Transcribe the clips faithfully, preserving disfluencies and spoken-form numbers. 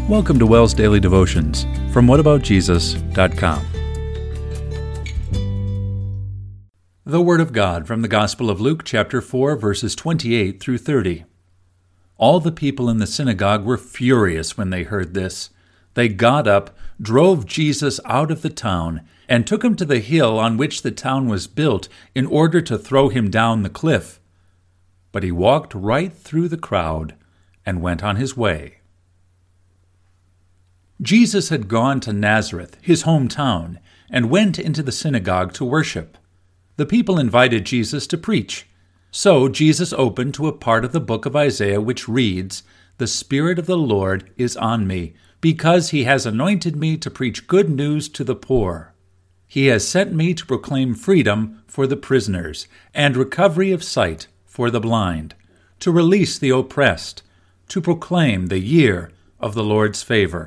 Welcome to WELS Daily Devotions from what about jesus dot com. The Word of God from the Gospel of Luke, chapter four, verses twenty-eight through thirty. All the people in the synagogue were furious when they heard this. They got up, drove Jesus out of the town, and took him to the hill on which the town was built in order to throw him down the cliff. But he walked right through the crowd and went on his way. Jesus had gone to Nazareth, his hometown, and went into the synagogue to worship. The people invited Jesus to preach. So Jesus opened to a part of the book of Isaiah which reads, "The Spirit of the Lord is on me, because he has anointed me to preach good news to the poor. He has sent me to proclaim freedom for the prisoners and recovery of sight for the blind, to release the oppressed, to proclaim the year of the Lord's favor."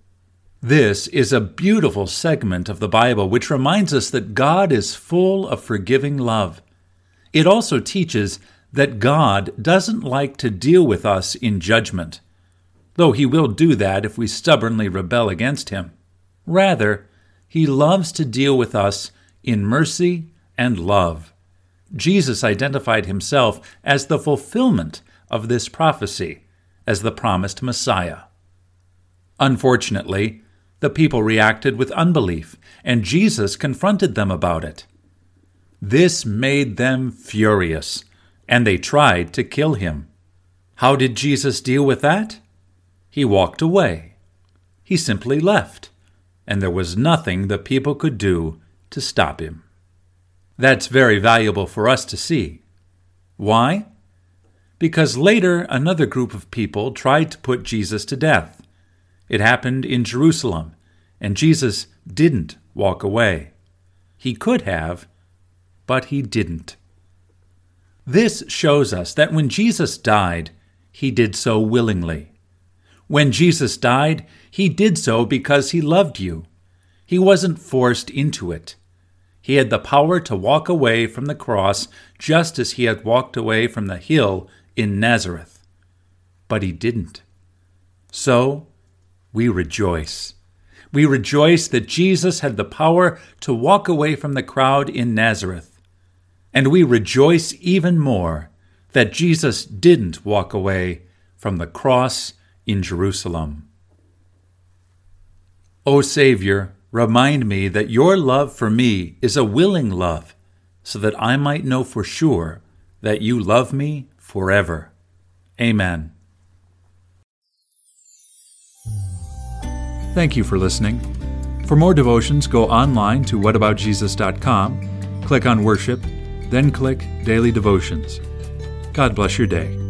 This is a beautiful segment of the Bible which reminds us that God is full of forgiving love. It also teaches that God doesn't like to deal with us in judgment, though he will do that if we stubbornly rebel against him. Rather, he loves to deal with us in mercy and love. Jesus identified himself as the fulfillment of this prophecy, as the promised Messiah. Unfortunately, the people reacted with unbelief, and Jesus confronted them about it. This made them furious, and they tried to kill him. How did Jesus deal with that? He walked away. He simply left, and there was nothing the people could do to stop him. That's very valuable for us to see. Why? Because later another group of people tried to put Jesus to death. It happened in Jerusalem, and Jesus didn't walk away. He could have, but he didn't. This shows us that when Jesus died, he did so willingly. When Jesus died, he did so because he loved you. He wasn't forced into it. He had the power to walk away from the cross just as he had walked away from the hill in Nazareth. But he didn't. So, we rejoice. We rejoice that Jesus had the power to walk away from the crowd in Nazareth. And we rejoice even more that Jesus didn't walk away from the cross in Jerusalem. O Savior, remind me that your love for me is a willing love, so that I might know for sure that you love me forever. Amen. Thank you for listening. For more devotions, go online to what about jesus dot com, click on Worship, then click Daily Devotions. God bless your day.